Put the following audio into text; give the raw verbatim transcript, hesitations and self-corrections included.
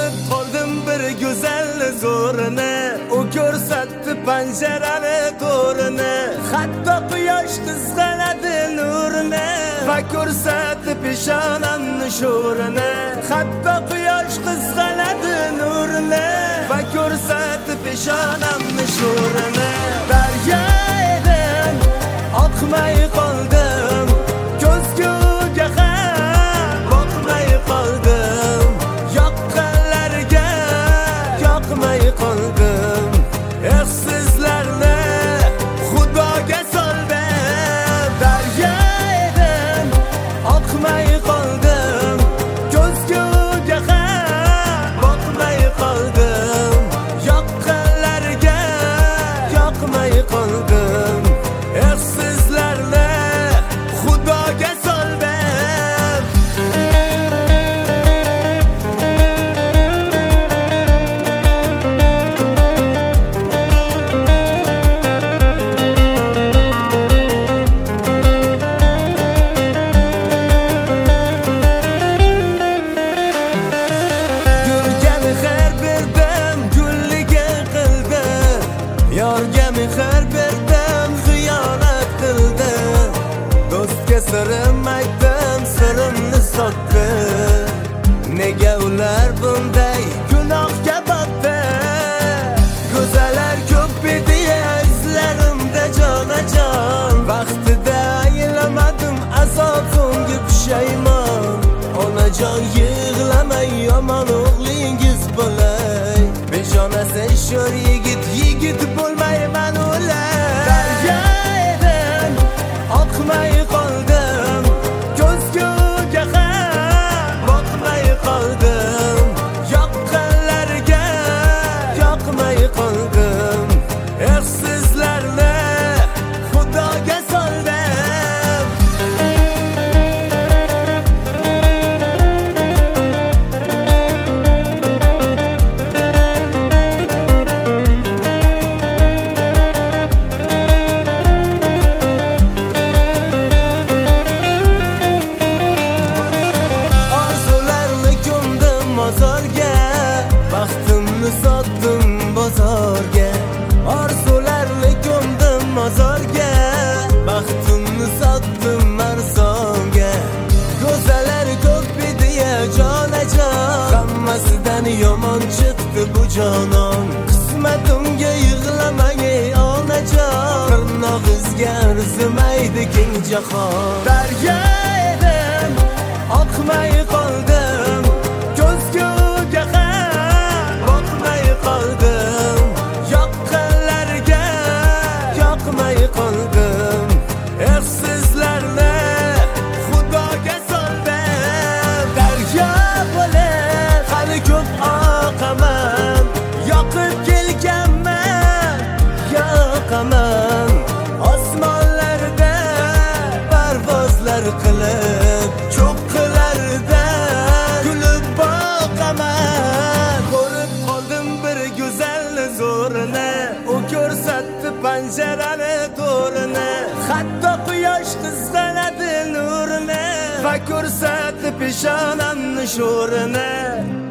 Ko'rib qoldim bir go'zal zo'rini, u ko'rsatdi panjarani to'rini. Hatto quyosh qizg'anadi nurini va ko'rsatdi peshonamni sho'rini. Hatto quyosh qizg'anadi nurini va ko'rsatdi peshonamni sho'rini. Daryo edim, oqmay qoldim, ko'zguga ham boqmay qoldim. Yoqqanlarga yoqmay qoldim. Eh sizlarni Xudoga soldim. Daryo edim, oqmay qoldim, ko'zguga ham boqmay qoldim. Yoqqanlarga yoqmay qoldim. Eh sizlarni Xudoga soldim. Yorga mehr berdim, xiyonat qildi. Do'stga sirim aytdim, sirimni sotdi. Nega ular bunday gunohga botdi? Go'zalar ko'p edi izlarimda jonajon. Vaqtida aylamadim, azob so'nggi pushaymon. Onajon yig'lamay, yomon o'g'lingiz bo'lay. Beshonasi sho'r yigit, yigit bo'lmayman o'lay. Daryo edim, oqmay qoldim, ko'zguga ham boqmay qoldim. Yoqqanlarga yoqmay qoldim. Eh sizlarni Xudoga soldim. Baxtimni sotdim bozorga. Orzularni ko'mdim mozorga. Baxtimni sotdim arzonga. Go'zalar ko'p edi jonajon. Hammasidan yomon chiqdi bu jonon. Qismatimga yig'lamang ey onajon. Tirnog'izga arzimaydi keng jahon. Daryo edim, oqmay qoldim, ko'zguga ham boqmay qoldim. Yoqqanlarga yoqmay qoldim. Eh sizlarni Xudoga soldim. Daryo bo'lib hali ko'p oqaman. Yoqib kelganman, yoqaman. Osmonlarda parvozlar qilib, cho'qqilarda kulib boqaman. Ko'rib qoldim bir go'zal zo'rini, u ko'rsatdi panjarani to'rini. Hatto quyosh qizg'anadi nurini va ko'rsatdi peshonamni sho'rini.